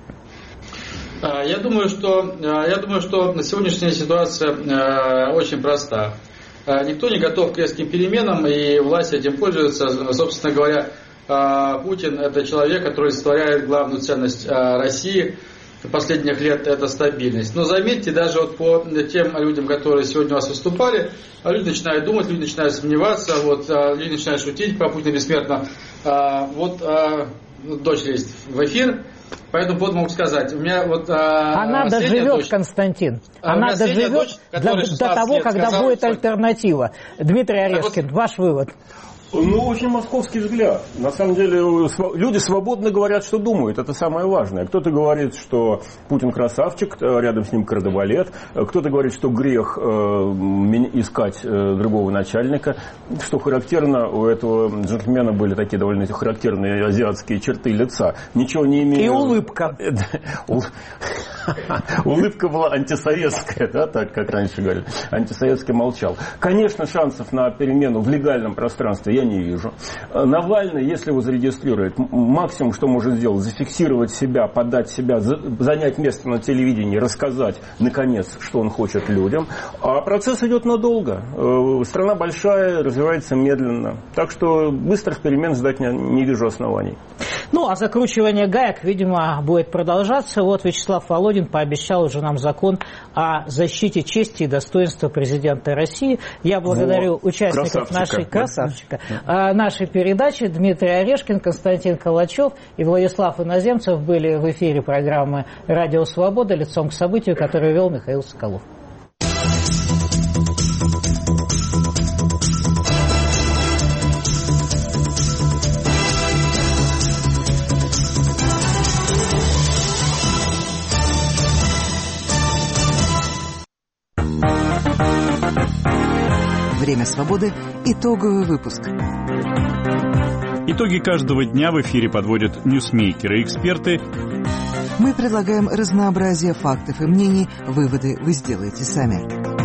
Я думаю, что сегодняшняя ситуация очень проста. Никто не готов к резким переменам, и власть этим пользуется. Собственно говоря, Путин – это человек, который олицетворяет главную ценность России последних лет – это стабильность. Но заметьте, даже по тем людям, которые сегодня у вас выступали, люди начинают думать, люди начинают сомневаться, люди начинают шутить про Путина бессмертно. Дочь лезет в эфир. Поэтому могу сказать, у меня она доживет, дочь, Константин. Она доживет дочь, до того, когда будет альтернатива. Дмитрий Орешкин, ваш вывод. Очень московский взгляд. На самом деле, люди свободно говорят, что думают. Это самое важное. Кто-то говорит, что Путин красавчик, рядом с ним кардебалет. Кто-то говорит, что грех искать другого начальника. Что характерно, у этого джентльмена были такие довольно характерные азиатские черты лица. Ничего не имея... И улыбка. Улыбка была антисоветская, так как раньше говорили. Антисоветский молчал. Конечно, шансов на перемену в легальном пространстве. я не вижу. Навальный, если его зарегистрирует, максимум, что может сделать, зафиксировать себя, подать себя, занять место на телевидении, рассказать, наконец, что он хочет людям. А процесс идет надолго. Страна большая, развивается медленно. Так что быстрых перемен ждать не вижу оснований. Ну, а закручивание гаек, видимо, будет продолжаться. Вот Вячеслав Володин пообещал уже нам закон о защите чести и достоинства президента России. Я благодарю участников нашей передачи. Дмитрий Орешкин, Константин Калачев и Владислав Иноземцев были в эфире программы «Радио Свобода», лицом к событию, которое вел Михаил Соколов. «Время свободы». Итоговый выпуск. Итоги каждого дня в эфире подводят ньюсмейкеры и эксперты. Мы предлагаем разнообразие фактов и мнений. Выводы вы сделаете сами.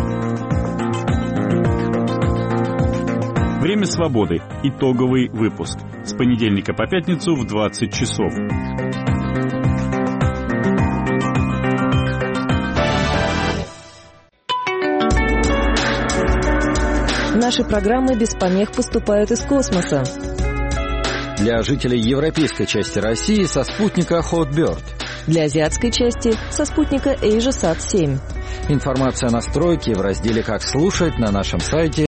«Время свободы». Итоговый выпуск. С понедельника по пятницу в 20 часов. Наши программы без помех поступают из космоса. Для жителей европейской части России со спутника Hotbird. Для азиатской части со спутника AsiaSat 7. Информация о настройке в разделе «Как слушать» на нашем сайте